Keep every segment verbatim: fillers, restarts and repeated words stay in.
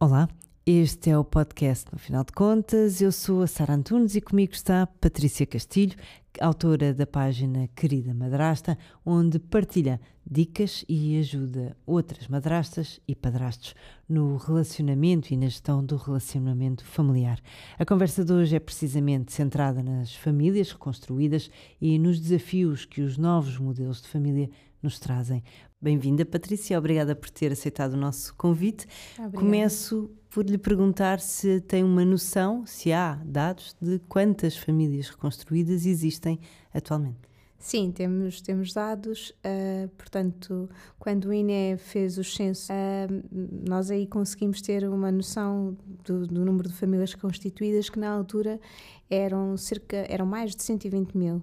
Olá, este é o podcast No Final de Contas. Eu sou a Sara Antunes e comigo está Patrícia Castilho, autora da página Querida Madrasta, onde partilha dicas e ajuda outras madrastas e padrastos no relacionamento e na gestão do relacionamento familiar. A conversa de hoje é precisamente centrada nas famílias reconstruídas e nos desafios que os novos modelos de família nos trazem. Bem-vinda, Patrícia, obrigada por ter aceitado o nosso convite. Obrigada. Começo por lhe perguntar se tem uma noção, se há dados de quantas famílias reconstruídas existem atualmente. Sim, temos, temos dados, uh, portanto, quando o I N E fez o censo, uh, nós aí conseguimos ter uma noção do, do número de famílias constituídas, que na altura eram, cerca, eram mais de cento e vinte mil.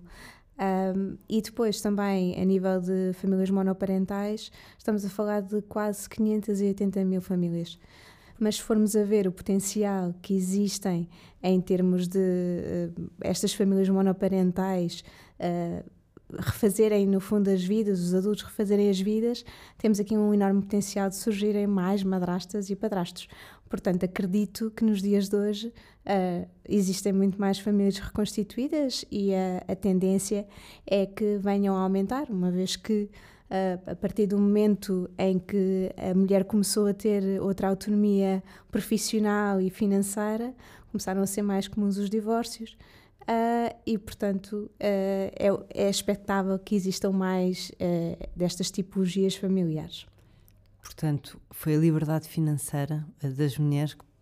Um, e depois também, a nível de famílias monoparentais, estamos a falar de quase quinhentas e oitenta mil famílias. Mas se formos a ver o potencial que existem em termos de uh, estas famílias monoparentais uh, refazerem no fundo as vidas, os adultos refazerem as vidas, temos aqui um enorme potencial de surgirem mais madrastas e padrastos. Portanto, acredito que nos dias de hoje uh, existem muito mais famílias reconstituídas e a, a tendência é que venham a aumentar, uma vez que uh, a partir do momento em que a mulher começou a ter outra autonomia profissional e financeira, começaram a ser mais comuns os divórcios. Uh, e, portanto, uh, é, é expectável que existam mais uh, destas tipologias familiares. Portanto, foi a liberdade financeira das mulheres que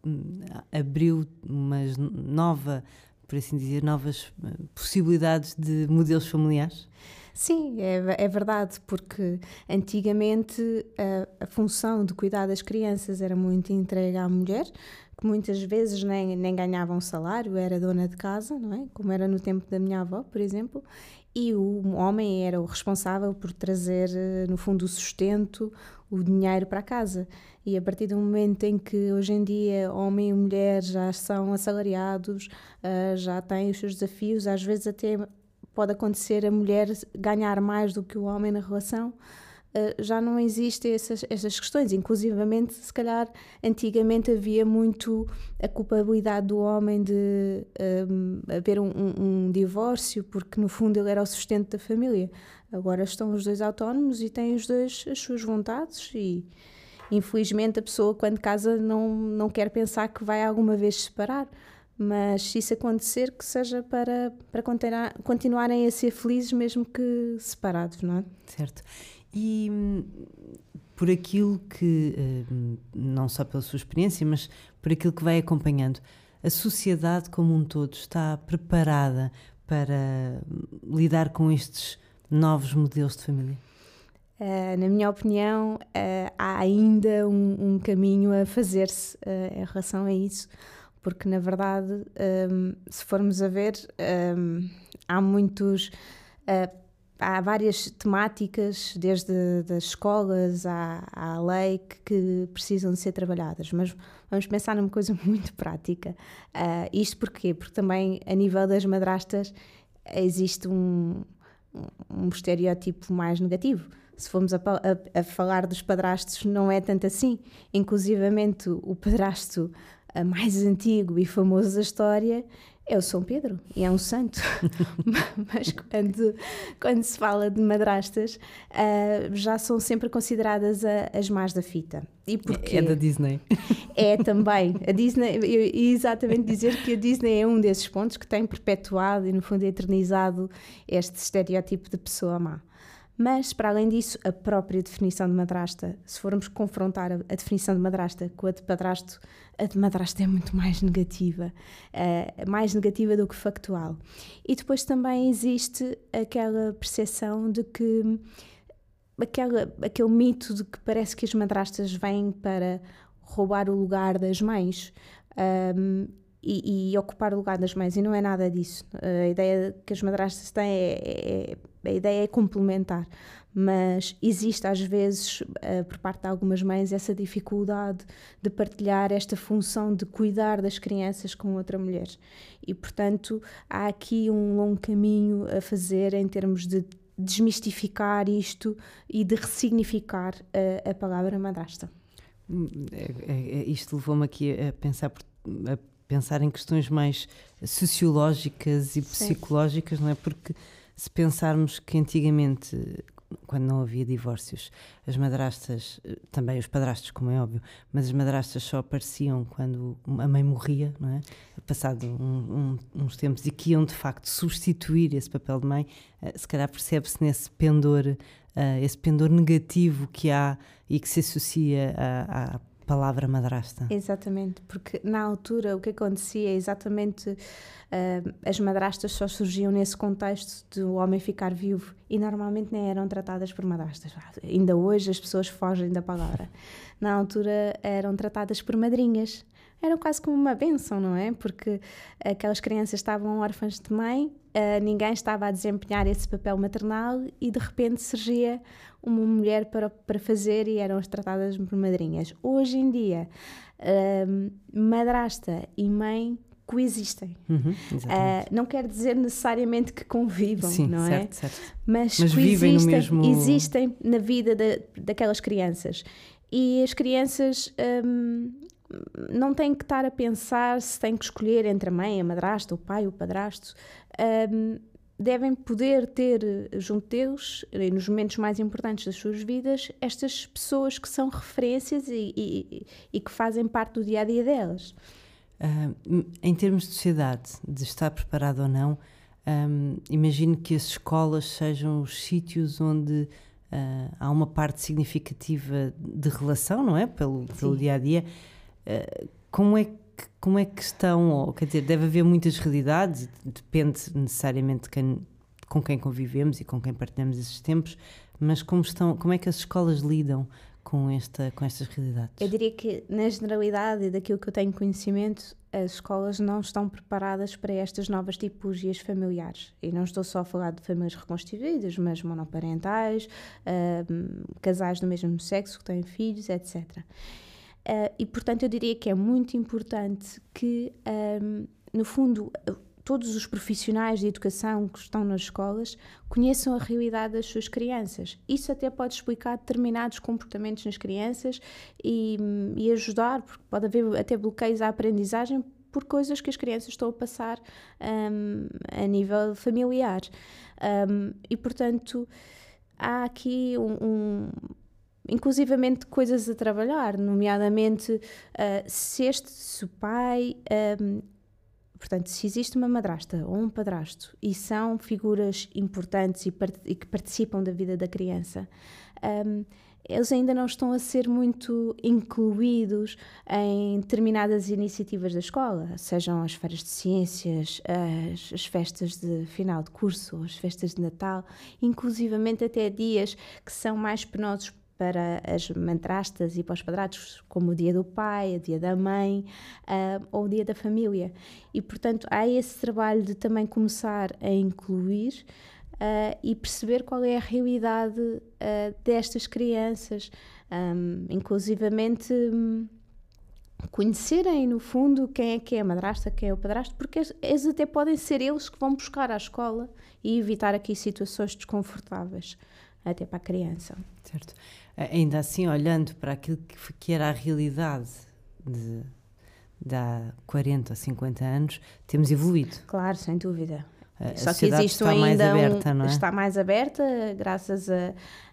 abriu uma nova, por assim dizer, novas possibilidades de modelos familiares? Sim, é, é verdade, porque antigamente a, a função de cuidar das crianças era muito entregue à mulher, que muitas vezes nem, nem ganhava um salário, era dona de casa, não é? Como era no tempo da minha avó, por exemplo, e o homem era o responsável por trazer, no fundo, o sustento, o dinheiro para casa. E a partir do momento em que hoje em dia homem e mulher já são assalariados, já têm os seus desafios, às vezes até pode acontecer a mulher ganhar mais do que o homem na relação, Uh, já não existem essas, essas questões. Inclusivamente, se calhar, antigamente havia muito a culpabilidade do homem de um, haver um, um, um divórcio, porque no fundo ele era o sustento da família. Agora estão os dois autónomos e têm os dois as suas vontades e, infelizmente, a pessoa quando casa não, não quer pensar que vai alguma vez separar. Mas se isso acontecer, que seja para, para continuar, continuarem a ser felizes mesmo que separados, não é? Certo. E por aquilo que, não só pela sua experiência, mas por aquilo que vai acompanhando, a sociedade como um todo está preparada para lidar com estes novos modelos de família? Uh, na minha opinião, uh, há ainda um, um caminho a fazer-se uh, em relação a isso, porque na verdade, um, se formos a ver, um, há muitos... Uh, Há várias temáticas, desde das escolas à, à lei, que, que precisam de ser trabalhadas, mas vamos pensar numa coisa muito prática. Uh, isto porquê? Porque também, a nível das madrastas, existe um, um estereótipo mais negativo. Se formos a, a, a falar dos padrastos, não é tanto assim. Inclusivamente, o padrasto mais antigo e famoso da história é o São Pedro, e é um santo. Mas quando, quando se fala de madrastas, uh, já são sempre consideradas a, as más da fita. E porquê? É da Disney. É também. A Disney, eu ia exatamente dizer que a Disney é um desses pontos que tem perpetuado e, no fundo, eternizado este estereótipo de pessoa má. Mas, para além disso, a própria definição de madrasta, se formos confrontar a, a definição de madrasta com a de padrasto, a de madrasta é muito mais negativa, uh, mais negativa do que factual. E depois também existe aquela percepção de que, aquela, aquele mito de que parece que as madrastas vêm para roubar o lugar das mães, um, E, e ocupar o lugar das mães, e não é nada disso. A ideia que as madrastas têm é, é, a ideia é complementar, mas existe às vezes, uh, por parte de algumas mães, essa dificuldade de partilhar esta função de cuidar das crianças com outra mulher, e portanto há aqui um longo caminho a fazer em termos de desmistificar isto e de ressignificar a, a palavra madrasta. É, é, isto levou-me aqui a pensar, a pensar em questões mais sociológicas e psicológicas, não é? Porque se pensarmos que antigamente, quando não havia divórcios, as madrastas, também os padrastos, como é óbvio, mas as madrastas só apareciam quando a mãe morria, não é? Passado um, um, uns tempos, e que iam de facto substituir esse papel de mãe, se calhar percebe-se nesse pendor, uh, esse pendor negativo que há e que se associa à, à palavra madrasta. Exatamente, porque na altura o que acontecia é exatamente, uh, as madrastas só surgiam nesse contexto de o homem ficar viúvo e normalmente nem eram tratadas por madrastas. Ainda hoje as pessoas fogem da palavra. Na altura eram tratadas por madrinhas. Era quase como uma bênção, não é? Porque aquelas crianças estavam órfãs de mãe, uh, ninguém estava a desempenhar esse papel maternal e de repente surgia uma mulher para, para fazer e eram tratadas por madrinhas. Hoje em dia, uh, madrasta e mãe coexistem. Uhum, uh, não quer dizer necessariamente que convivam, Sim, não certo, é? certo. Mas, Mas vivem no mesmo... existem na vida de, daquelas crianças. E as crianças... Um, não têm que estar a pensar se têm que escolher entre a mãe, a madrasta, o pai, o padrasto. Um, devem poder ter junto deles, nos momentos mais importantes das suas vidas, estas pessoas que são referências e, e, e que fazem parte do dia-a-dia delas. Uh, em termos de sociedade, de estar preparado ou não, um, imagino que as escolas sejam os sítios onde uh, há uma parte significativa de relação, não é? Pelo, pelo dia-a-dia. Uh, como é que, como é que estão, ou, quer dizer, deve haver muitas realidades, depende necessariamente de quem, com quem convivemos e com quem partilhamos esses tempos, mas como, estão, como é que as escolas lidam com, esta, com estas realidades? Eu diria que, na generalidade e daquilo que eu tenho conhecimento, as escolas não estão preparadas para estas novas tipologias familiares. E não estou só a falar de famílias reconstituídas, mas monoparentais, uh, casais do mesmo sexo que têm filhos, etcétera. Uh, e, portanto, eu diria que é muito importante que, um, no fundo, todos os profissionais de educação que estão nas escolas conheçam a realidade das suas crianças. Isso até pode explicar determinados comportamentos nas crianças e, e ajudar, porque pode haver até bloqueios à aprendizagem por coisas que as crianças estão a passar um, a nível familiar. Um, e, portanto, há aqui um... um inclusivamente coisas a trabalhar, nomeadamente uh, se este, se o pai, um, portanto, se existe uma madrasta ou um padrasto e são figuras importantes e, part- e que participam da vida da criança, um, eles ainda não estão a ser muito incluídos em determinadas iniciativas da escola, sejam as feiras de ciências, as, as festas de final de curso, as festas de Natal, inclusivamente até dias que são mais penosos para as madrastas e para os padrastos, como o dia do pai, o dia da mãe, uh, ou o dia da família. E, portanto, há esse trabalho de também começar a incluir uh, e perceber qual é a realidade uh, destas crianças, um, inclusivamente um, conhecerem, no fundo, quem é que é a madrasta, quem é o padrasto, porque eles até podem ser eles que vão buscar à escola e evitar aqui situações desconfortáveis, até para a criança. Certo. Ainda assim, olhando para aquilo que, que era a realidade de, de há quarenta ou cinquenta anos, temos evoluído. Claro, sem dúvida. A Só que existe está ainda mais aberta, um, não é? Está mais aberta, graças a,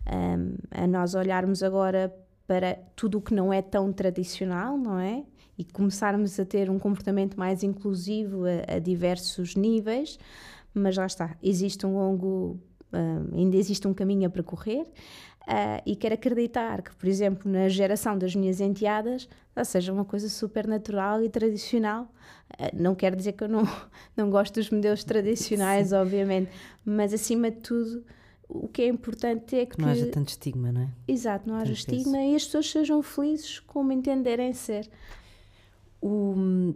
a, a nós olharmos agora para tudo o que não é tão tradicional, não é? E começarmos a ter um comportamento mais inclusivo a, a diversos níveis, mas lá está, existe um longo... Um, ainda existe um caminho a percorrer uh, e quero acreditar que, por exemplo, na geração das minhas enteadas, seja uma coisa super natural e tradicional. Uh, não quer dizer que eu não, não gosto dos modelos tradicionais, Sim. obviamente, mas acima de tudo o que é importante é que... Não haja tanto estigma, não é? Exato, não haja tanto estigma peso. E as pessoas sejam felizes como entenderem ser. O,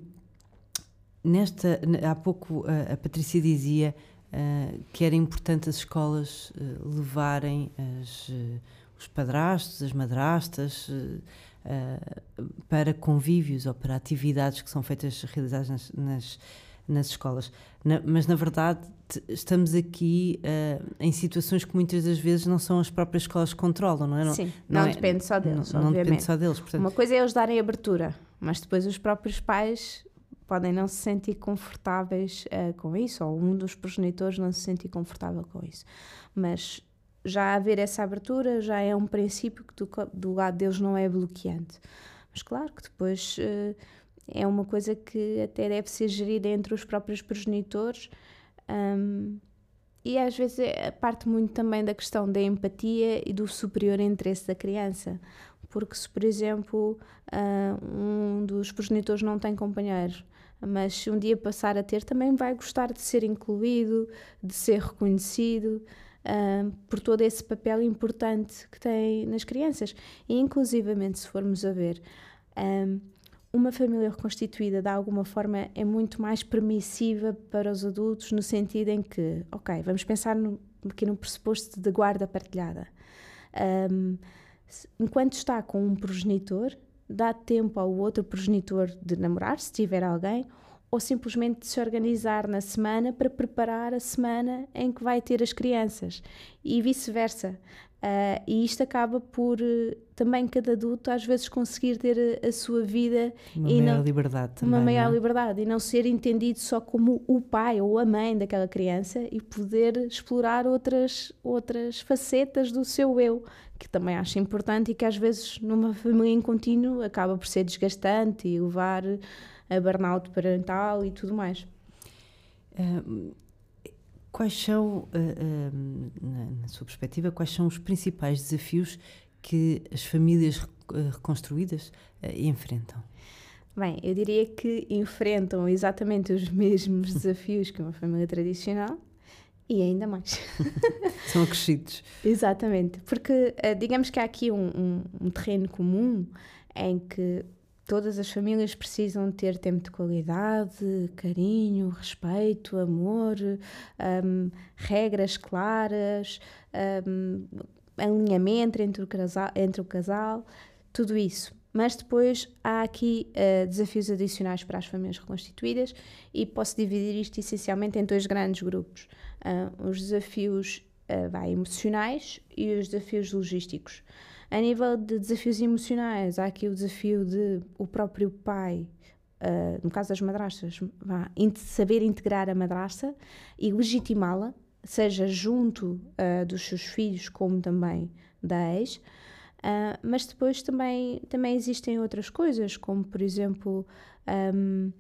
nesta, há pouco a, a Patrícia dizia Uh, que era importante as escolas uh, levarem as, uh, os padrastos, as madrastas uh, uh, para convívios ou para atividades que são feitas, realizadas nas, nas, nas escolas. Na, mas, na verdade, t- estamos aqui uh, em situações que muitas das vezes não são as próprias escolas que controlam, não é? Não, Sim, não, não é, depende só deles, não, não depende só deles. Portanto, uma coisa é eles darem abertura, mas depois os próprios pais podem não se sentir confortáveis uh, com isso, ou um dos progenitores não se sentir confortável com isso. Mas já haver essa abertura já é um princípio que do, do lado deles não é bloqueante. Mas claro que depois uh, é uma coisa que até deve ser gerida entre os próprios progenitores, um, e às vezes é, parte muito também da questão da empatia e do superior interesse da criança. Porque se, por exemplo, uh, um dos progenitores não tem companheiro, mas se um dia passar a ter, também vai gostar de ser incluído, de ser reconhecido, uh, por todo esse papel importante que tem nas crianças. E, inclusivamente, se formos a ver, um, uma família reconstituída, de alguma forma, é muito mais permissiva para os adultos, no sentido em que, ok, vamos pensar no, aqui no pressuposto de guarda partilhada. Um, enquanto está com um progenitor, dá tempo ao outro progenitor de namorar, se tiver alguém, ou simplesmente de se organizar na semana para preparar a semana em que vai ter as crianças, e vice-versa. Uh, e isto acaba por uh, também cada adulto às vezes conseguir ter a, a sua vida uma e maior não, liberdade também, uma maior não é? liberdade, e não ser entendido só como o pai ou a mãe daquela criança, e poder explorar outras, outras facetas do seu eu, que também acho importante e que às vezes numa família em contínuo acaba por ser desgastante e levar a burnout parental e tudo mais. Uh, quais são, uh, uh, na, na sua perspectiva, quais são os principais desafios que as famílias reconstruídas uh, enfrentam? Bem, eu diria que enfrentam exatamente os mesmos desafios que uma família tradicional, e ainda mais. São acrescidos. Exatamente, porque digamos que há aqui um, um, um terreno comum em que todas as famílias precisam ter tempo de qualidade, carinho, respeito, amor, um, regras claras, um, alinhamento entre o casal, entre o casal, tudo isso. Mas depois há aqui uh, desafios adicionais para as famílias reconstituídas, e posso dividir isto essencialmente em dois grandes grupos. Uh, os desafios uh, vai, emocionais e os desafios logísticos. A nível de desafios emocionais, há aqui o desafio de o próprio pai, uh, no caso das madrastas, vá, saber integrar a madrasta e legitimá-la, seja junto uh, dos seus filhos como também da ex. Uh, mas depois também, também existem outras coisas, como por exemplo um,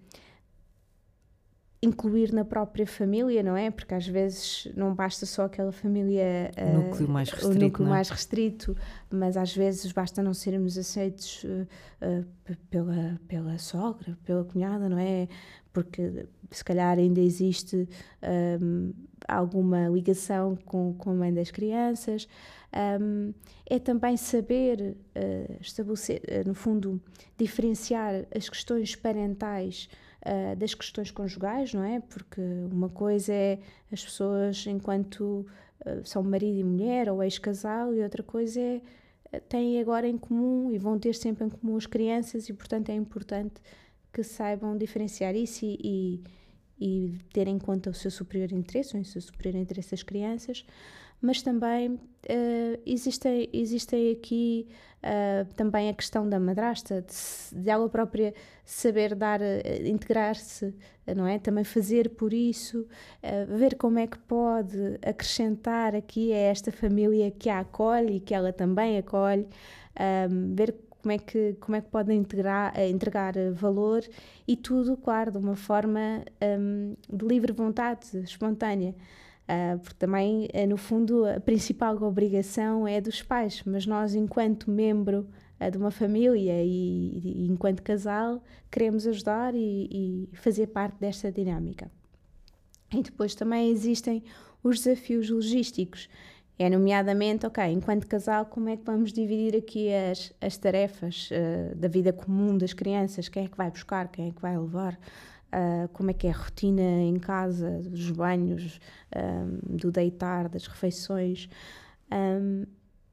incluir na própria família, não é? Porque às vezes não basta só aquela família, o uh, núcleo mais restrito, o núcleo não é? mais restrito, mas às vezes basta não sermos aceitos uh, uh, pela, pela sogra, pela cunhada, não é? Porque se calhar ainda existe um, alguma ligação com, com a mãe das crianças. Um, é também saber uh, estabelecer, uh, no fundo, diferenciar as questões parentais uh, das questões conjugais, não é? Porque uma coisa é as pessoas enquanto uh, são marido e mulher ou ex-casal, e outra coisa é uh, têm agora em comum e vão ter sempre em comum as crianças, e portanto é importante que saibam diferenciar isso e, e, e ter em conta o seu superior interesse, ou o seu superior interesse das crianças. Mas também uh, existem, existem aqui uh, também a questão da madrasta, de, de ela própria saber dar, uh, integrar-se, uh, não é? Também fazer por isso, uh, ver como é que pode acrescentar aqui a esta família que a acolhe e que ela também acolhe, um, ver como é que, como é que pode integrar, uh, entregar uh, valor, e tudo, claro, de uma forma um, de livre vontade, espontânea. Uh, porque também, uh, no fundo, a principal obrigação é dos pais, mas nós, enquanto membro uh, de uma família e, e enquanto casal, queremos ajudar e, e fazer parte desta dinâmica. E depois também existem os desafios logísticos, é nomeadamente, ok, enquanto casal, como é que vamos dividir aqui as, as tarefas uh, da vida comum das crianças, quem é que vai buscar, quem é que vai levar, uh, como é que é a rotina em casa, dos banhos, um, do deitar, das refeições, um,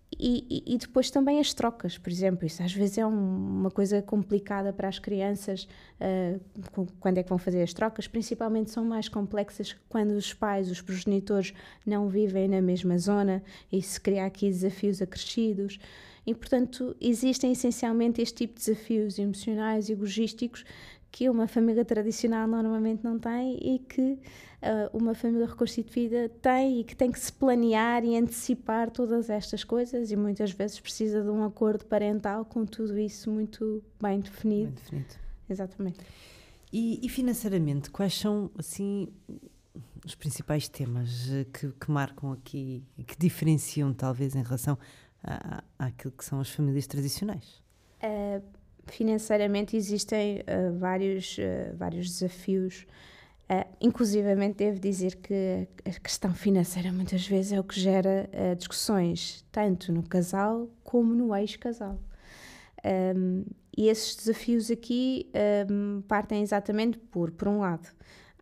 E, e, e depois também as trocas, por exemplo, isso às vezes é um, uma coisa complicada para as crianças, uh, quando é que vão fazer as trocas, principalmente são mais complexas quando os pais, os progenitores não vivem na mesma zona e se cria aqui desafios acrescidos e, portanto, existem essencialmente este tipo de desafios emocionais e logísticos que uma família tradicional normalmente não tem e que uh, uma família reconstituída tem e que tem que se planear e antecipar todas estas coisas e muitas vezes precisa de um acordo parental com tudo isso muito bem definido. Bem definido. Exatamente. E, e financeiramente, quais são, assim, os principais temas que, que marcam aqui, que diferenciam talvez em relação à, àquilo que são as famílias tradicionais? Uh, Financeiramente existem uh, vários, uh, vários desafios, uh, inclusivamente devo dizer que a questão financeira muitas vezes é o que gera uh, discussões, tanto no casal como no ex-casal. Um, e esses desafios aqui um, partem exatamente por, por um lado,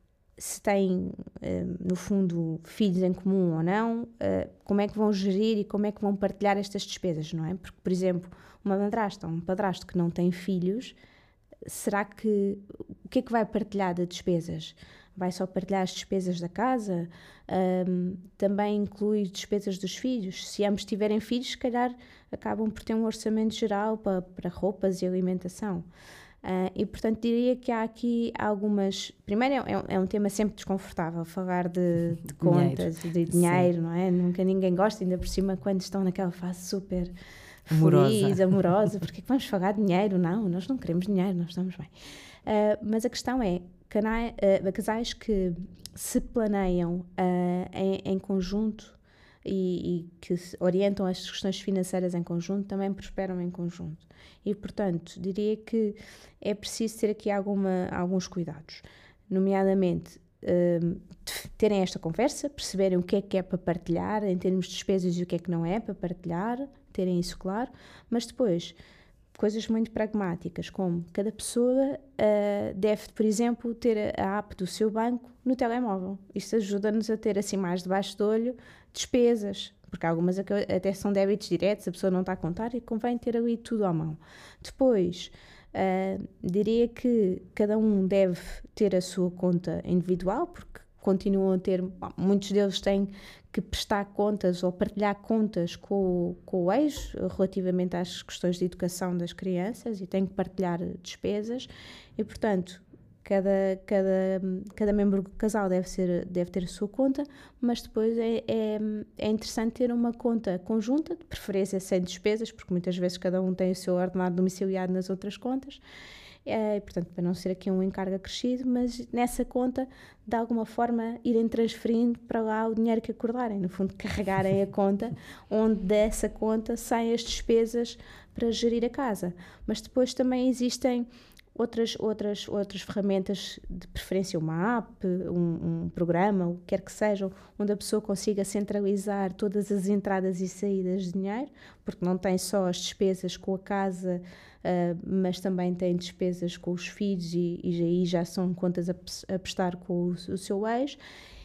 se têm, um, no fundo, filhos em comum ou não, uh, como é que vão gerir e como é que vão partilhar estas despesas, não é? Porque, por exemplo, uma madrasta ou um padrasto que não tem filhos, será que, o que é que vai partilhar de despesas? Vai só partilhar as despesas da casa? Um, também inclui despesas dos filhos? Se ambos tiverem filhos, se calhar acabam por ter um orçamento geral para, para roupas e alimentação. Uh, e, portanto, diria que há aqui algumas... Primeiro, é, é um tema sempre desconfortável, falar de, de contas e de dinheiro, Sim. não é? Nunca ninguém gosta, ainda por cima, quando estão naquela fase super amorosa, feliz, amorosa, porque é que vamos falar de dinheiro? Não, nós não queremos dinheiro, nós estamos bem. Uh, mas a questão é, canai, uh, casais que se planeiam uh, em, em conjunto e, e que se orientam as questões financeiras em conjunto, também prosperam em conjunto. E, portanto, diria que é preciso ter aqui alguma, alguns cuidados, nomeadamente uh, terem esta conversa, perceberem o que é que é para partilhar em termos de despesas e o que é que não é para partilhar, terem isso claro, mas depois coisas muito pragmáticas, como cada pessoa uh, deve, por exemplo, ter a app do seu banco no telemóvel. Isso ajuda-nos a ter assim mais debaixo do olho despesas, porque algumas até são débitos diretos, a pessoa não está a contar e convém ter ali tudo à mão. Depois, uh, diria que cada um deve ter a sua conta individual, porque continuam a ter, bom, muitos deles têm que prestar contas ou partilhar contas com, com o ex relativamente às questões de educação das crianças e têm que partilhar despesas e, portanto, cada, cada, cada membro do casal deve, ser, deve ter a sua conta, mas depois é, é, é interessante ter uma conta conjunta, de preferência sem despesas, porque muitas vezes cada um tem o seu ordenado domiciliado nas outras contas. É, portanto, para não ser aqui um encargo acrescido, mas nessa conta, de alguma forma, irem transferindo para lá o dinheiro que acordarem, no fundo, carregarem a conta, onde dessa conta saem as despesas para gerir a casa. Mas depois também existem outras, outras, outras ferramentas, de preferência uma app, um, um programa, o que quer que sejam, onde a pessoa consiga centralizar todas as entradas e saídas de dinheiro, porque não tem só as despesas com a casa, Uh, mas também tem despesas com os filhos e, e aí já são contas a, a prestar com o, o seu ex,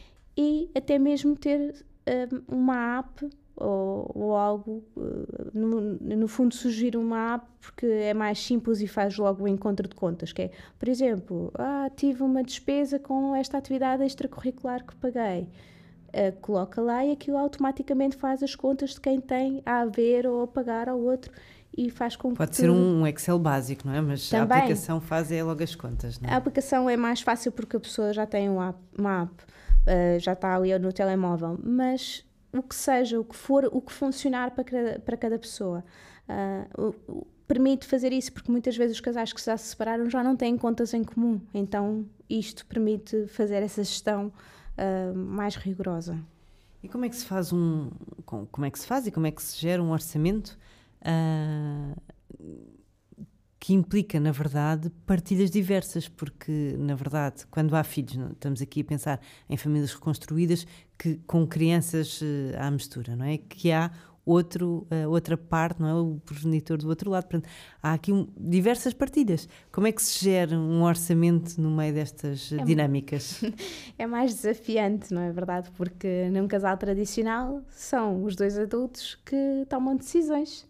e até mesmo ter uh, uma app ou, ou algo, uh, no, no fundo surgir uma app porque é mais simples e faz logo o encontro de contas, que é, por exemplo, ah, tive uma despesa com esta atividade extracurricular que paguei. Uh, coloca lá e aquilo automaticamente faz as contas de quem tem a haver ou a pagar ao outro. E faz com Pode que ser tudo... um Excel básico, não é? Mas também, a aplicação faz é logo as contas, não é? A aplicação é mais fácil porque a pessoa já tem uma app, uma app uh, já está ali no telemóvel, mas o que seja, o que for, o que funcionar para cada, para cada pessoa. Uh, o, o, permite fazer isso, porque muitas vezes os casais que já se separaram já não têm contas em comum, então isto permite fazer essa gestão uh, mais rigorosa. E como é que se faz um... como é que se faz e como é que se gera um orçamento Uh, que implica, na verdade, partilhas diversas, porque, na verdade, quando há filhos, não, estamos aqui a pensar em famílias reconstruídas que, com crianças uh, à mistura, não é? Que há outro, uh, outra parte, não é? O progenitor do outro lado. Portanto, há aqui um, diversas partilhas. Como é que se gera um orçamento no meio destas uh, é, dinâmicas? É mais desafiante, não é verdade? Porque num casal tradicional são os dois adultos que tomam decisões.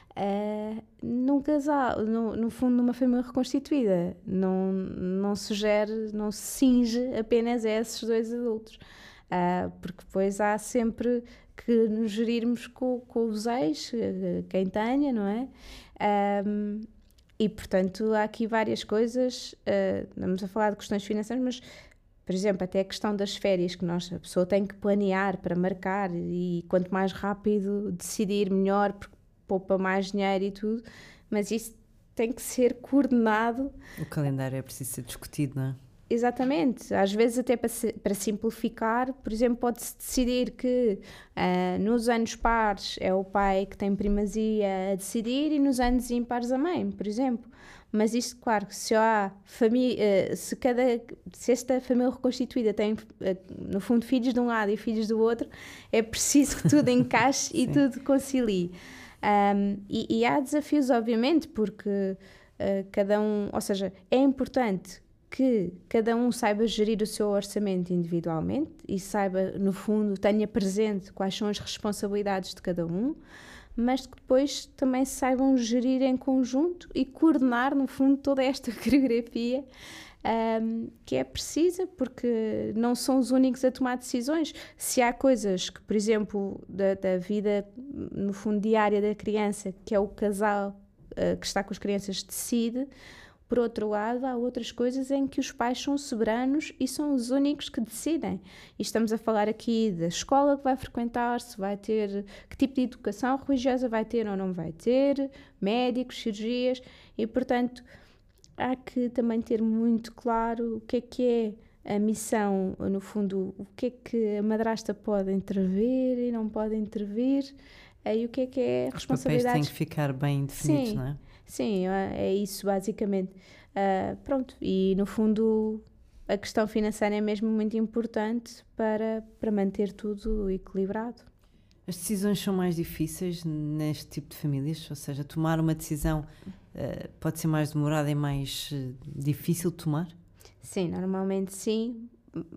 Uh, num casal, no, no fundo, numa família reconstituída, não, não se gere, não se cinge apenas a esses dois adultos, uh, porque depois há sempre que nos gerirmos com, com os ex, quem tenha, não é? Um, e, portanto, há aqui várias coisas, uh, estamos a falar de questões financeiras, mas, por exemplo, até a questão das férias, que nós, a pessoa tem que planear para marcar, e quanto mais rápido decidir, melhor, porque poupa mais dinheiro e tudo, mas isso tem que ser coordenado. O calendário é preciso ser discutido, não é? Exatamente, às vezes até para, para simplificar, por exemplo, pode-se decidir que uh, nos anos pares é o pai que tem primazia a decidir e nos anos ímpares a mãe, por exemplo. Mas isto, claro, se há família, uh, se, cada, se esta família reconstituída tem, uh, no fundo, filhos de um lado e filhos do outro, é preciso que tudo encaixe e tudo concilie. Um, e, e há desafios, obviamente, porque uh, cada um, ou seja, é importante que cada um saiba gerir o seu orçamento individualmente e saiba, no fundo, tenha presente quais são as responsabilidades de cada um, mas que depois também saibam gerir em conjunto e coordenar, no fundo, toda esta coreografia um, que é precisa, porque não são os únicos a tomar decisões. Se há coisas que, por exemplo, da, da vida, no fundo, diária da criança, que é o casal uh, que está com as crianças, decide. Por outro lado, há outras coisas em que os pais são soberanos e são os únicos que decidem. E estamos a falar aqui da escola que vai frequentar, se vai ter, que tipo de educação religiosa vai ter ou não vai ter, médicos, cirurgias, e, portanto, há que também ter muito claro o que é que é a missão, no fundo, o que é que a madrasta pode intervir e não pode intervir, e o que é que é a responsabilidade. Os papéis têm que ficar bem definidos, Sim. não é? Sim, é isso basicamente. Uh, pronto, e no fundo a questão financeira é mesmo muito importante para, para manter tudo equilibrado. As decisões são mais difíceis neste tipo de famílias? Ou seja, tomar uma decisão uh, pode ser mais demorada e mais uh, difícil de tomar? Sim, normalmente sim.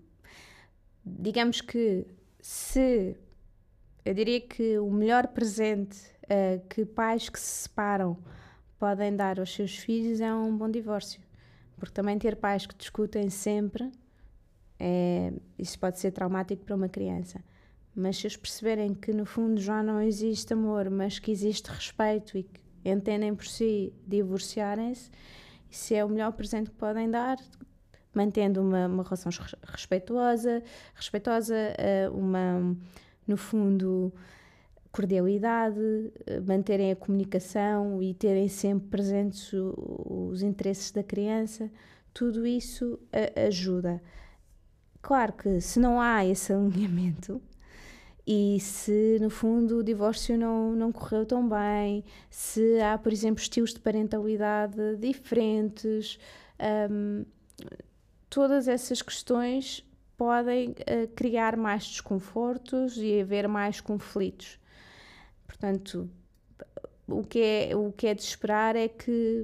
Digamos que se... Eu diria que o melhor presente uh, que pais que se separam podem dar aos seus filhos é um bom divórcio, porque também ter pais que discutem sempre, é, isso pode ser traumático para uma criança, mas se eles perceberem que no fundo já não existe amor, mas que existe respeito e que entendem por si divorciarem-se, isso é o melhor presente que podem dar, mantendo uma, uma relação respeitosa, respeitosa, uma, no fundo, cordialidade, manterem a comunicação e terem sempre presentes o, os interesses da criança, tudo isso a, ajuda. Claro que se não há esse alinhamento e se no fundo o divórcio não, não correu tão bem, se há, por exemplo, estilos de parentalidade diferentes, um, todas essas questões podem uh, criar mais desconfortos e haver mais conflitos. Portanto, o que é, o que é de esperar é que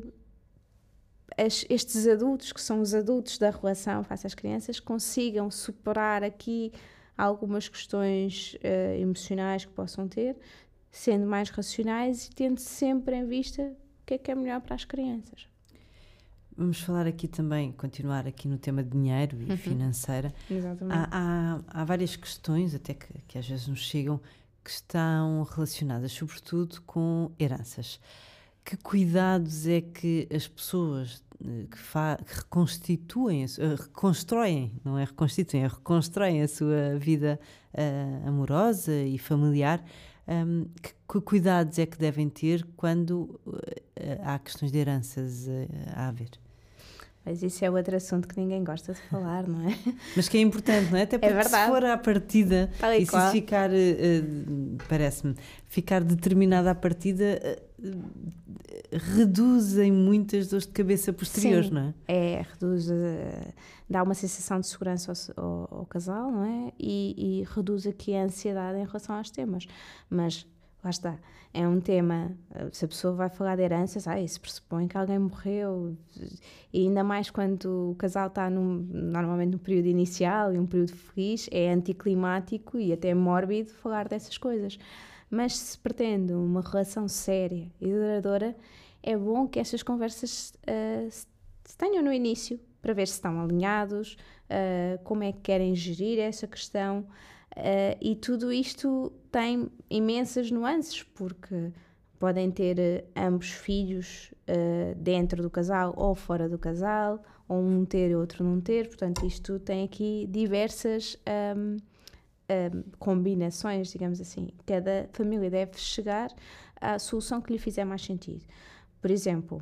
as, estes adultos, que são os adultos da relação face às crianças, consigam superar aqui algumas questões uh, emocionais que possam ter, sendo mais racionais e tendo sempre em vista o que é que é melhor para as crianças. Vamos falar aqui também, continuar aqui no tema de dinheiro e uhum. financeira. Exatamente. Há, há, há várias questões, até que, que às vezes nos chegam, que estão relacionadas sobretudo com heranças. Que cuidados é que as pessoas que, fa- que reconstituem, uh, reconstroem, não é reconstituem, é reconstroem a sua vida uh, amorosa e familiar, um, que, que cuidados é que devem ter quando uh, há questões de heranças uh, a haver? Mas isso é outro assunto que ninguém gosta de falar, não é? Mas que é importante, não é? Até porque é se for à partida e, e se isso ficar, uh, parece-me, ficar determinada à partida, uh, reduzem muitas dores de cabeça posteriores, Sim, não é? É, reduz, uh, dá uma sensação de segurança ao, ao, ao casal, não é? E, e reduz aqui a ansiedade em relação aos temas. Mas, lá está, é um tema, se a pessoa vai falar de heranças, ah, isso pressupõe que alguém morreu, e ainda mais quando o casal está num, normalmente no período inicial e um período feliz, é anticlimático e até mórbido falar dessas coisas. Mas se pretende uma relação séria e duradoura, é bom que estas conversas uh, se tenham no início, para ver se estão alinhados, uh, como é que querem gerir essa questão. Uh, e tudo isto tem imensas nuances, porque podem ter uh, ambos filhos uh, dentro do casal ou fora do casal, ou um ter e outro não ter. Portanto, isto tem aqui diversas um, um, combinações, digamos assim. Cada família deve chegar à solução que lhe fizer mais sentido. Por exemplo,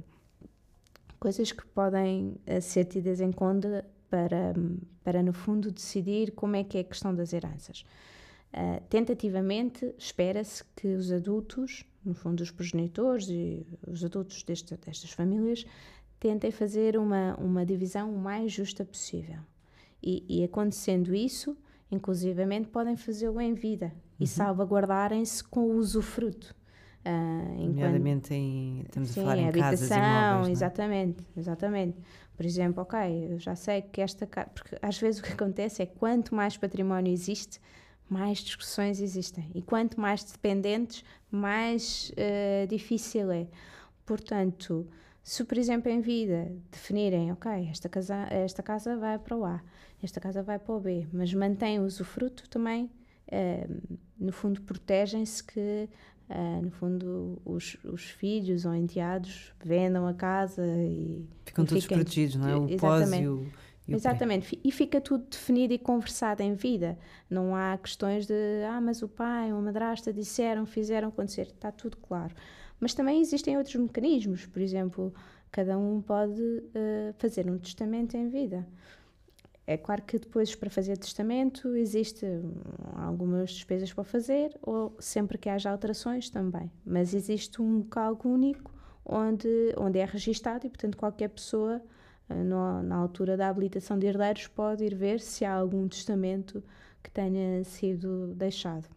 coisas que podem uh, ser tidas em conta para, para, no fundo, decidir como é que é a questão das heranças. Uh, tentativamente, espera-se que os adultos, no fundo os progenitores e os adultos desta, destas famílias, tentem fazer uma, uma divisão o mais justa possível. E, e acontecendo isso, inclusivamente, podem fazê-lo em vida, uhum, e salvaguardarem-se com o usufruto. Uh, Nomeadamente enquanto, em, estamos sim, a falar em habitação, casas, imóveis, exatamente, não é? Exatamente. Por exemplo, ok, eu já sei que esta casa, porque às vezes o que acontece é que quanto mais património existe, mais discussões existem, e quanto mais dependentes, mais uh, difícil é. Portanto, se por exemplo em vida definirem, ok, esta casa, esta casa vai para o A, esta casa vai para o B, mas mantém o usufruto também, uh, no fundo protegem-se que Uh, no fundo os, os filhos ou enteados vendam a casa e ficam e todos fiquem, protegidos, não é? O pós e o, e o exatamente, pré. E fica tudo definido e conversado em vida. Não há questões de, ah, mas o pai ou a madrasta disseram, fizeram acontecer, está tudo claro. Mas também existem outros mecanismos, por exemplo, cada um pode uh, fazer um testamento em vida. É claro que depois, para fazer testamento, existem algumas despesas para fazer, ou sempre que haja alterações também. Mas existe um local único onde, onde é registado e, portanto, qualquer pessoa, no, na altura da habilitação de herdeiros, pode ir ver se há algum testamento que tenha sido deixado.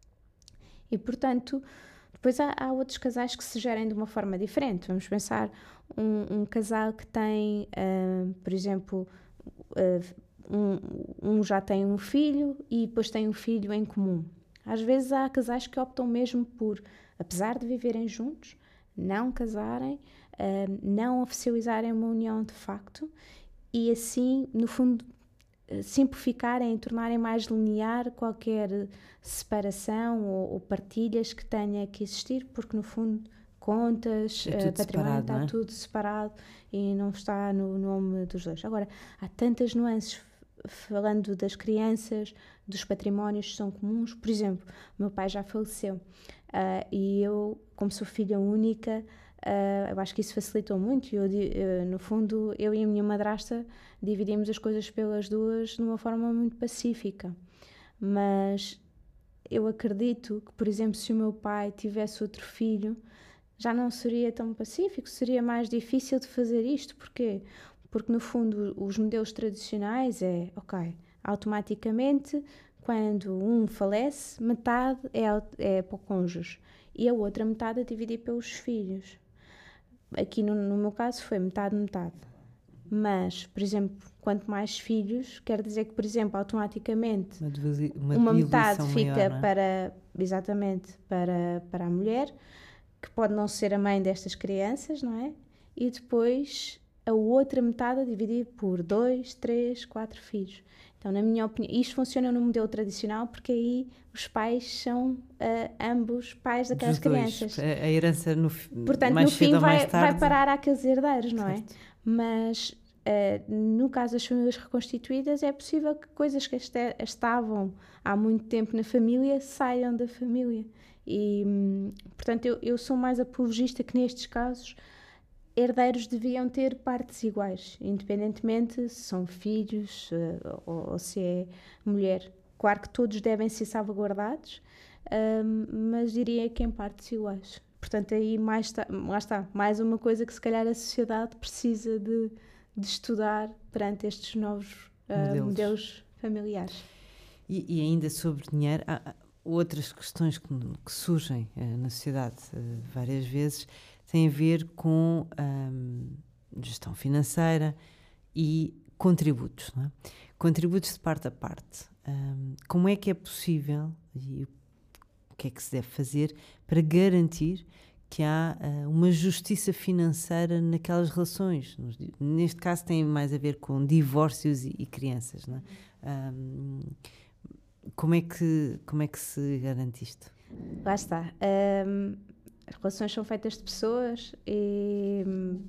E, portanto, depois há, há outros casais que se gerem de uma forma diferente. Vamos pensar um, um casal que tem, uh, por exemplo... Uh, Um, um já tem um filho e depois tem um filho em comum. Às vezes há casais que optam mesmo por, apesar de viverem juntos, não casarem, uh, não oficializarem uma união de facto e assim, no fundo, simplificarem e tornarem mais linear qualquer separação ou, ou partilhas que tenha que existir, porque no fundo contas, é uh, património está, é? tudo separado e não está no nome dos dois. Agora, há tantas nuances. Falando das crianças, dos patrimónios que são comuns, por exemplo, meu pai já faleceu uh, e eu, como sou filha única, uh, eu acho que isso facilitou muito. Eu, uh, no fundo, eu e a minha madrasta dividimos as coisas pelas duas de uma forma muito pacífica. Mas eu acredito que, por exemplo, se o meu pai tivesse outro filho, já não seria tão pacífico, seria mais difícil de fazer isto. Porquê? Porque, no fundo, os modelos tradicionais é, ok, automaticamente, quando um falece, metade é, é para o cônjuge e a outra metade é dividida pelos filhos. Aqui, no, no meu caso, foi metade-metade. Mas, por exemplo, quanto mais filhos, quer dizer que, por exemplo, automaticamente, uma, uma metade fica maior, para, exatamente, para, para a mulher, que pode não ser a mãe destas crianças, não é? E depois... a outra metade a dividir por dois, três, quatro filhos. Então, na minha opinião, isto funciona no modelo tradicional porque aí os pais são uh, ambos pais daquelas dos crianças. Dois. A herança, no, Portanto, mais no fim, vai, mais tarde... vai parar àqueles herdeiros, não certo. é? Mas, uh, no caso das famílias reconstituídas, é possível que coisas que este, estavam há muito tempo na família saiam da família. E, hum, portanto, eu, eu sou mais apologista que nestes casos herdeiros deviam ter partes iguais, independentemente se são filhos uh, ou, ou se é mulher. Claro que todos devem ser salvaguardados, um, mas diria que em partes iguais. portanto, aí mais está, lá está, mais uma coisa que se calhar a sociedade precisa de, de estudar perante estes novos uh, modelos. modelos familiares. E, e ainda sobre dinheiro, há outras questões que, que surgem uh, na sociedade uh, várias vezes, têm a ver com um, gestão financeira e contributos, não é? Contributos de parte a parte. Um, como é que é possível e o que é que se deve fazer para garantir que há uh, uma justiça financeira naquelas relações? Neste caso tem mais a ver com divórcios e, e crianças, não é? Um, como, é que, como é que se garante isto? Lá está. Um, as relações são feitas de pessoas e um,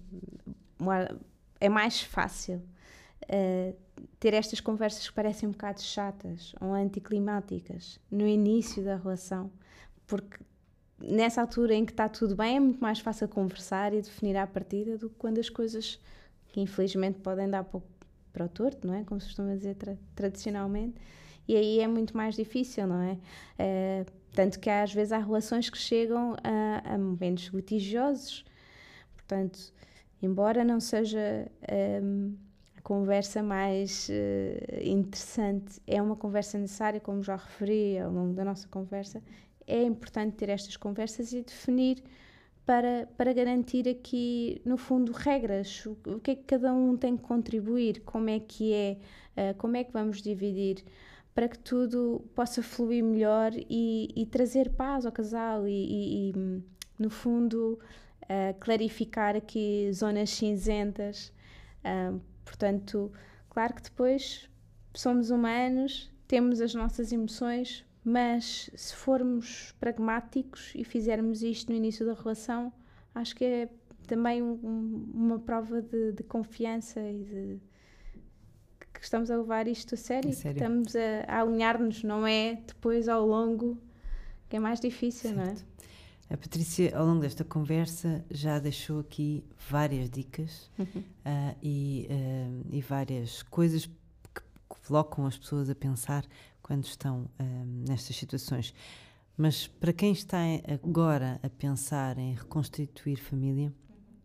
é mais fácil uh, ter estas conversas que parecem um bocado chatas ou anticlimáticas no início da relação, porque nessa altura em que está tudo bem é muito mais fácil conversar e definir à partida do que quando as coisas, que infelizmente podem dar pouco para o torto, não é? Como se costuma dizer tra tradicionalmente, e aí é muito mais difícil, não é? Uh, tanto que às vezes há relações que chegam a, a momentos litigiosos, portanto, embora não seja um, a conversa mais uh, interessante, é uma conversa necessária, como já referi ao longo da nossa conversa. É importante ter estas conversas e definir para, para garantir aqui, no fundo, regras. O, o que é que cada um tem que contribuir, como é que é, uh, como é que vamos dividir, para que tudo possa fluir melhor e, e trazer paz ao casal e, e, e no fundo, uh, clarificar aqui zonas cinzentas. Uh, portanto, claro que depois somos humanos, temos as nossas emoções, mas se formos pragmáticos e fizermos isto no início da relação, acho que é também um, uma prova de, de confiança e de que estamos a levar isto a sério, a sério? Que estamos a, a alinhar-nos, não é depois ao longo que é mais difícil, certo. Não é? A Patrícia, ao longo desta conversa, já deixou aqui várias dicas uhum. uh, e, uh, e várias coisas que colocam as pessoas a pensar quando estão um, nestas situações. Mas para quem está agora a pensar em reconstituir família,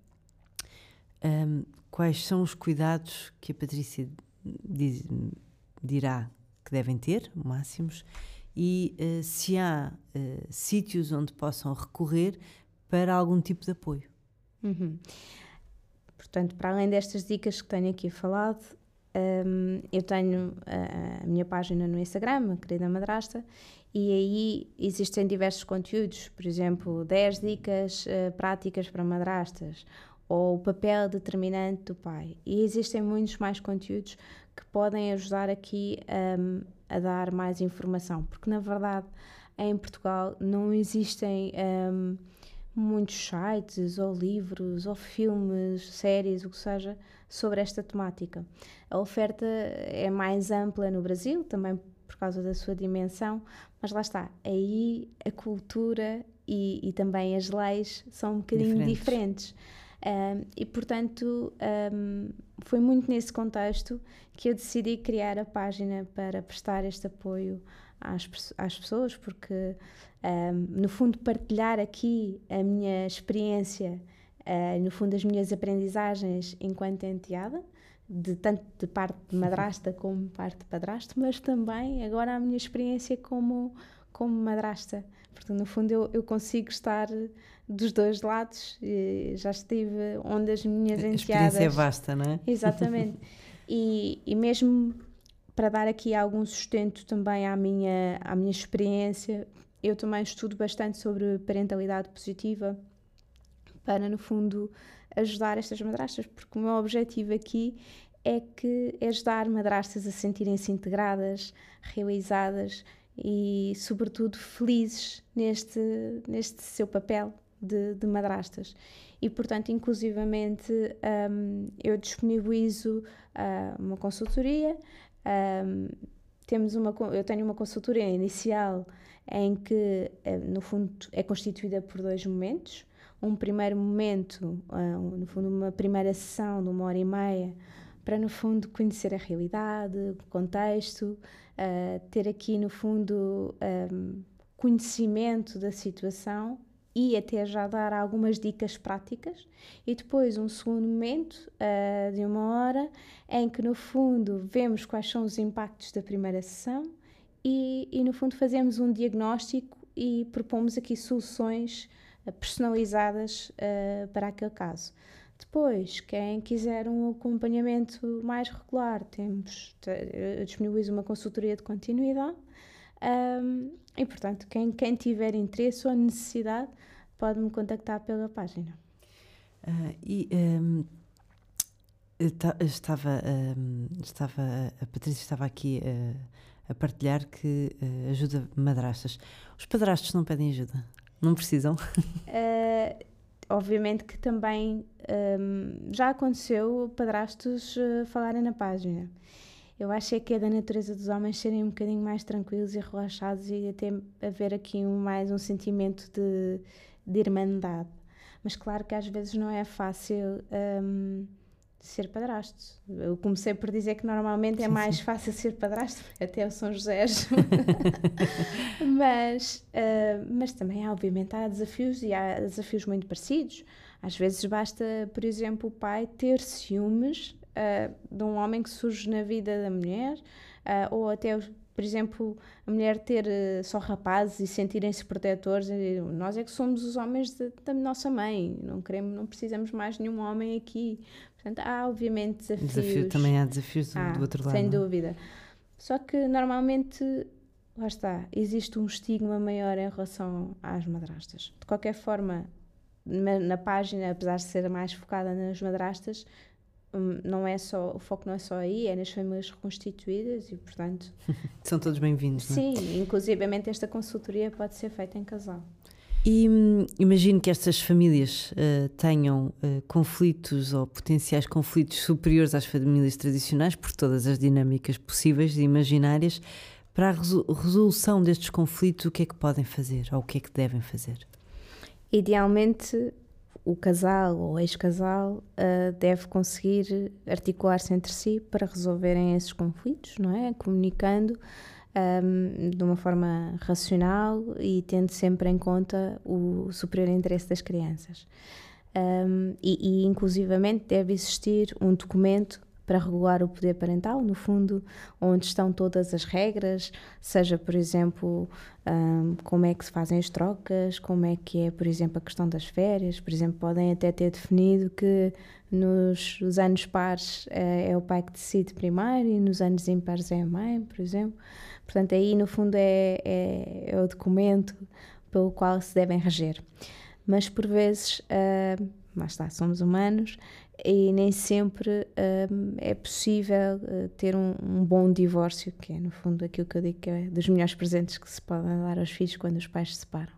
um, quais são os cuidados que a Patrícia diz, dirá que devem ter, máximos, e uh, se há uh, sítios onde possam recorrer para algum tipo de apoio? Uhum. Portanto, para além destas dicas que tenho aqui falado, Um, eu tenho a, a minha página no Instagram, a Querida Madrasta, e aí existem diversos conteúdos, por exemplo, dez dicas uh, práticas para madrastas, ou o papel determinante do pai. E existem muitos mais conteúdos que podem ajudar aqui um, a dar mais informação, porque na verdade em Portugal não existem um, muitos sites, ou livros, ou filmes, séries, o que seja, sobre esta temática. A oferta é mais ampla no Brasil, também por causa da sua dimensão, mas lá está, aí a cultura e, e também as leis são um bocadinho diferentes. diferentes. Um, e, portanto, um, foi muito nesse contexto que eu decidi criar a página para prestar este apoio às, às pessoas, porque, um, no fundo, partilhar aqui a minha experiência, uh, no fundo, as minhas aprendizagens enquanto enteada, de, tanto de parte de madrasta como parte de padrasto, mas também agora a minha experiência como, como madrasta. Portanto, no fundo, eu, eu consigo estar dos dois lados, e já estive onde as minhas enteadas... A experiência é vasta, não é? Exatamente. E, e mesmo para dar aqui algum sustento também à minha, à minha experiência, eu também estudo bastante sobre parentalidade positiva, para, no fundo, ajudar estas madrastas, porque o meu objetivo aqui é que é ajudar madrastas a sentirem-se integradas, realizadas e, sobretudo, felizes neste, neste seu papel de, de madrastas. E, portanto, inclusivamente, um, eu disponibilizo uh, uma consultoria. Um, temos uma, eu tenho uma consultoria inicial em que, uh, no fundo, é constituída por dois momentos. Um primeiro momento, uh, no fundo, uma primeira sessão de uma hora e meia, para, no fundo, conhecer a realidade, o contexto, uh, ter aqui, no fundo, um, conhecimento da situação e até já dar algumas dicas práticas, e depois um segundo momento uh, de uma hora em que no fundo vemos quais são os impactos da primeira sessão e, e no fundo fazemos um diagnóstico e propomos aqui soluções uh, personalizadas uh, para aquele caso. Depois, quem quiser um acompanhamento mais regular, temos, eu disponibilizo uma consultoria de continuidade. Um, e portanto, quem, quem tiver interesse ou necessidade pode-me contactar pela página. Uh, e um, estava, um, estava a Patrícia estava aqui uh, a partilhar que uh, ajuda madrastas. Os padrastos não pedem ajuda? Não precisam? Uh, obviamente que também um, já aconteceu padrastos uh, falarem na página. Eu acho é que é da natureza dos homens serem um bocadinho mais tranquilos e relaxados e até haver aqui um, mais um sentimento de, de irmandade. Mas claro que às vezes não é fácil um, ser padrasto. Eu comecei por dizer que normalmente é sim, mais sim. fácil ser padrasto, até o São José mas, uh, mas também obviamente há desafios e há desafios muito parecidos. Às vezes basta, por exemplo, o pai ter ciúmes Uh, de um homem que surge na vida da mulher, uh, ou até, por exemplo, a mulher ter uh, só rapazes e sentirem-se protetores. E nós é que somos os homens de, da nossa mãe, não queremos, não precisamos mais nenhum homem aqui. Portanto, há obviamente desafios. Desafio, também há desafios do, ah, do outro lado. Sem não? dúvida. Só que normalmente, lá está, existe um estigma maior em relação às madrastas. De qualquer forma, na, na página, apesar de ser mais focada nas madrastas, não é só, o foco não é só aí, é nas famílias reconstituídas e, portanto... São todos bem-vindos, sim, não é? Sim, inclusivamente esta consultoria pode ser feita em casal. E hum, imagino que estas famílias uh, tenham uh, conflitos ou potenciais conflitos superiores às famílias tradicionais por todas as dinâmicas possíveis e imaginárias. Para a resol- resolução destes conflitos, o que é que podem fazer ou o que é que devem fazer? Idealmente, o casal ou ex-casal uh, deve conseguir articular-se entre si para resolverem esses conflitos, não é? Comunicando um, de uma forma racional e tendo sempre em conta o superior interesse das crianças. Um, e, e, inclusivamente, deve existir um documento para regular o poder parental, no fundo, onde estão todas as regras, seja, por exemplo, um, como é que se fazem as trocas, como é que é, por exemplo, a questão das férias. Por exemplo, podem até ter definido que nos, nos anos pares é, é o pai que decide primeiro e nos anos impares é a mãe, por exemplo. Portanto, aí, no fundo, é, é, é o documento pelo qual se devem reger. Mas, por vezes, uh, lá está, somos humanos, e nem sempre um, é possível uh, ter um, um bom divórcio, que é no fundo aquilo que eu digo que é dos melhores presentes que se podem dar aos filhos quando os pais se separam.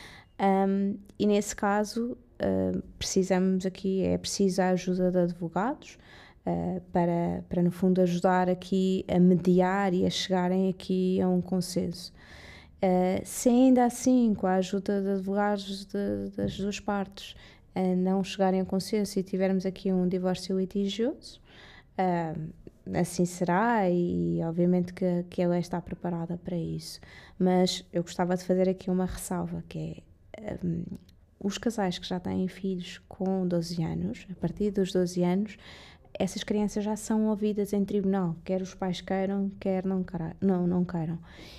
Um, e nesse caso uh, precisamos aqui, é preciso a ajuda de advogados uh, para, para no fundo ajudar aqui a mediar e a chegarem aqui a um consenso. Uh, se ainda assim, com a ajuda de advogados de, das duas partes, a não chegarem a consenso e tivermos aqui um divórcio litigioso, uh, assim será e obviamente que, que ela está preparada para isso. Mas eu gostava de fazer aqui uma ressalva, que é um, os casais que já têm filhos com doze anos, a partir dos doze anos, essas crianças já são ouvidas em tribunal, quer os pais queiram, quer não, não, não queiram.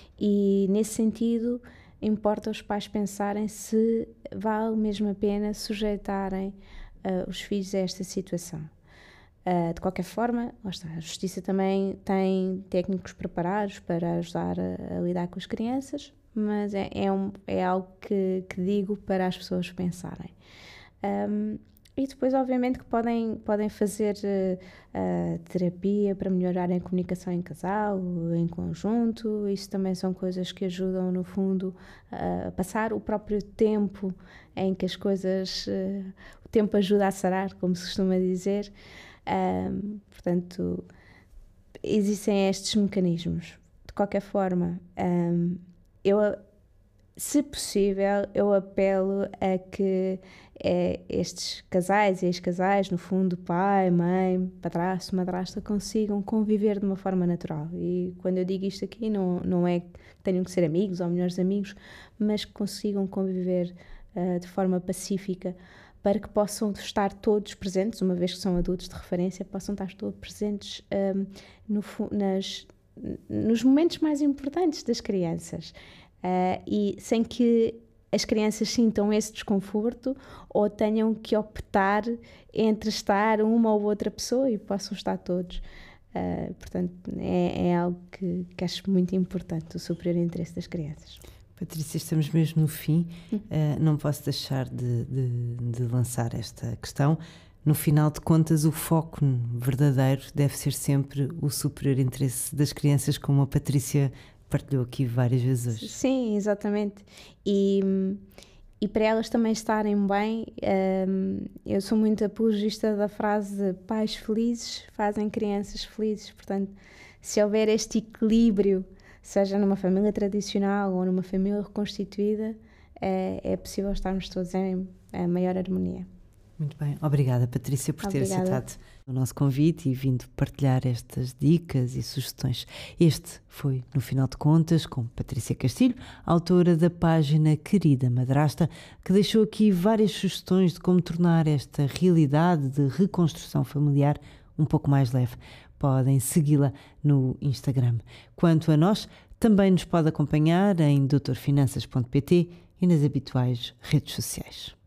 E nesse sentido, importa os pais pensarem se vale mesmo a pena sujeitarem uh, os filhos a esta situação. Uh, de qualquer forma, lá está, a Justiça também tem técnicos preparados para ajudar a, a lidar com as crianças, mas é, é, um, é algo que, que digo para as pessoas pensarem. Um, E depois, obviamente, que podem, podem fazer uh, uh, terapia para melhorarem a comunicação em casal, em conjunto. Isso também são coisas que ajudam, no fundo, uh, a passar o próprio tempo em que as coisas... Uh, o tempo ajuda a sarar, como se costuma dizer. Um, portanto, existem estes mecanismos. De qualquer forma, um, eu... Se possível, eu apelo a que é, estes casais e ex-casais, no fundo, pai, mãe, padrasto, madrasta, consigam conviver de uma forma natural. E quando eu digo isto aqui, não, não é que tenham que ser amigos ou melhores amigos, mas que consigam conviver uh, de forma pacífica, para que possam estar todos presentes, uma vez que são adultos de referência, possam estar todos presentes um, no, nas, nos momentos mais importantes das crianças, uh, e sem que as crianças sintam esse desconforto ou tenham que optar entre estar uma ou outra pessoa e possam estar todos. Uh, portanto, é, é algo que, que acho muito importante, o superior interesse das crianças. Patrícia, estamos mesmo no fim, uh, não posso deixar de, de, de lançar esta questão. No final de contas, o foco verdadeiro deve ser sempre o superior interesse das crianças, como a Patrícia partilhou aqui várias vezes hoje. Sim, exatamente. E, e para elas também estarem bem, um, eu sou muito apologista da frase pais felizes fazem crianças felizes. Portanto, se houver este equilíbrio, seja numa família tradicional ou numa família reconstituída, é, é possível estarmos todos em, em maior harmonia. Muito bem. Obrigada, Patrícia, por ter Obrigada. aceitado o nosso convite e vindo partilhar estas dicas e sugestões. Este foi, no final de contas, com Patrícia Castilho, autora da página Querida Madrasta, que deixou aqui várias sugestões de como tornar esta realidade de reconstrução familiar um pouco mais leve. Podem segui-la no Instagram. Quanto a nós, também nos pode acompanhar em doutor finanças ponto pt e nas habituais redes sociais.